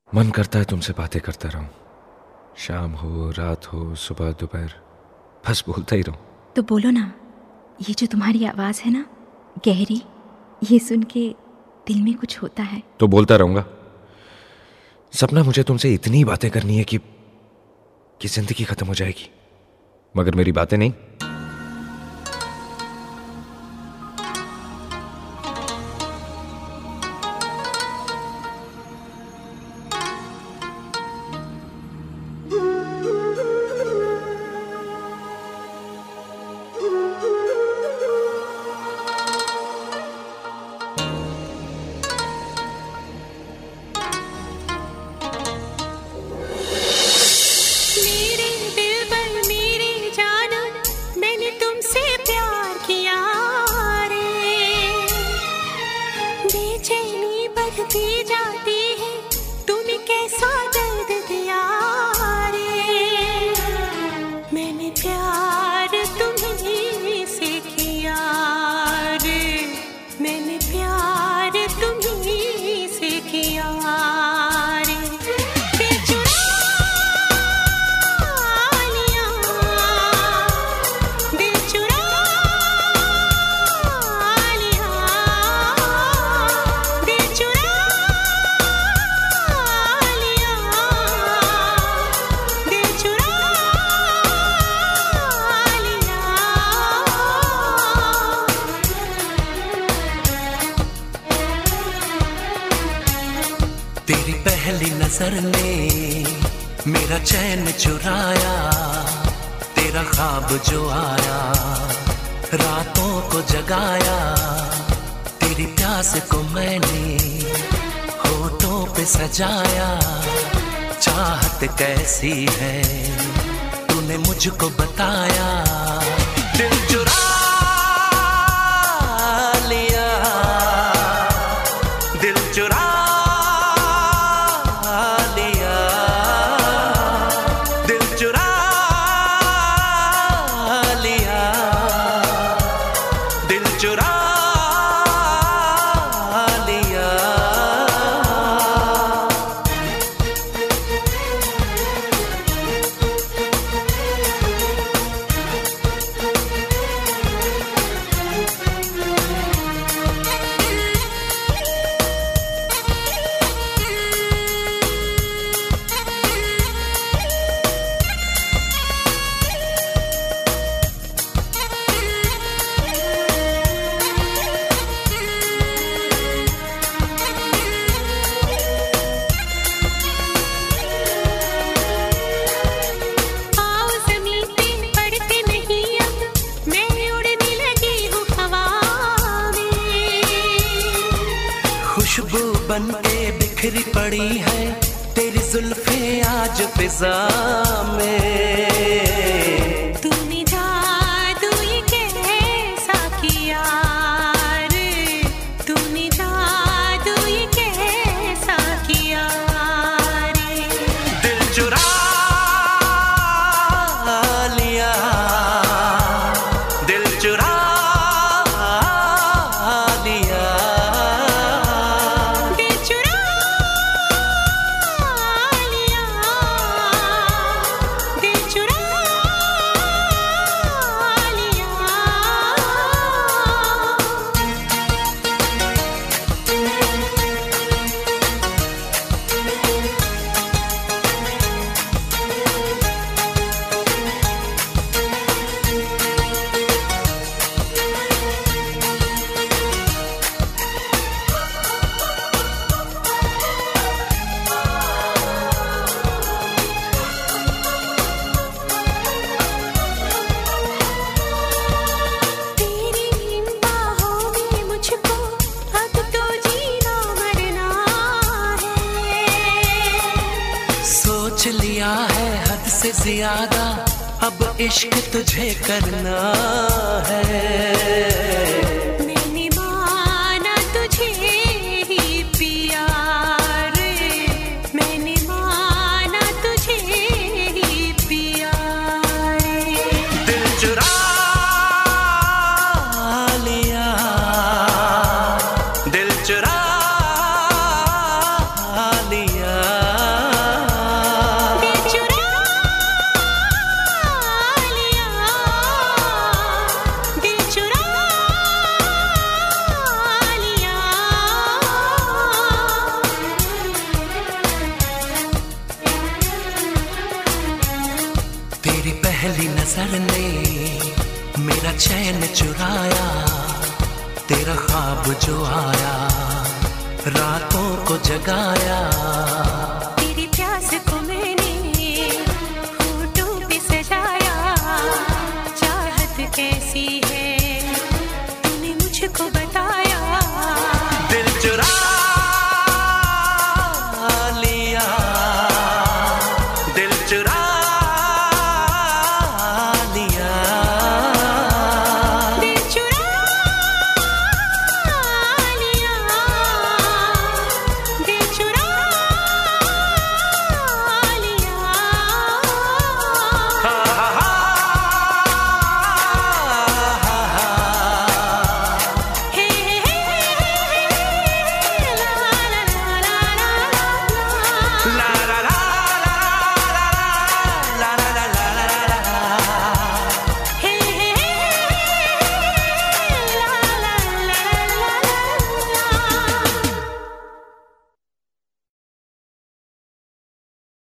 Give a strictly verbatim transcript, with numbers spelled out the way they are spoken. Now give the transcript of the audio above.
मन करता है तुमसे बातें करता रहूं, शाम हो रात हो सुबह दोपहर, बस बोलता ही रहूं। तो बोलो ना, ये जो तुम्हारी आवाज़ है ना गहरी, ये सुन के दिल में कुछ होता है। तो बोलता रहूंगा। सपना मुझे तुमसे इतनी बातें करनी है कि कि जिंदगी खत्म हो जाएगी, मगर मेरी बातें नहीं। बढ़ती जाती है, तूने कैसा दर्द दिया रे। मैंने प्यार तुम्हीं से किया रे, मैंने प्यार तुम्हीं से किया रे। दिल चुरा लिया, दिल चुरा लिया, दिल चुरा लिया, दिल चुरा लिया। तेरी पहली नजर ने मेरा चैन चुराया, तेरा ख्वाब जो आया रातों को जगाया। तेरी प्यास को मैंने होठों पे सजाया। चाहत कैसी है तूने मुझको बताया। दिल चुरा लिया, दिल चुरा लिया, दिल चुरा लिया, दिल चुरा लिया। आओ ज़मीन पे पड़ते नहीं अब, मैं उड़ने लगी हूँ हवा में। खुशबू बन के बिखरी पड़ी है तेरी जुल्फे आज फिजा में। तूने जादू ये कैसा किया रे, तूने जादू ये कैसा किया रे। दिल चुरा लिया, दिल चुरा लिया, दिल चुरा लिया, दिल चुरा लिया। तेरी इन बाहों में मुझको अब तो जीना मरना है। सोच लिया है हद से ज्यादा अब इश्क तुझे करना है। मैंने माना तुझे ही पिया रे, मैंने माना तुझे ही पिया रे। दिल चुरा लिया, दिल चुरा लिया, नजर ने मेरा चैन चुराया, तेरा ख्वाब जो आया रातों को जगाया। तेरी प्यास को मैंने होठों पे सजाया, चाहत कैसी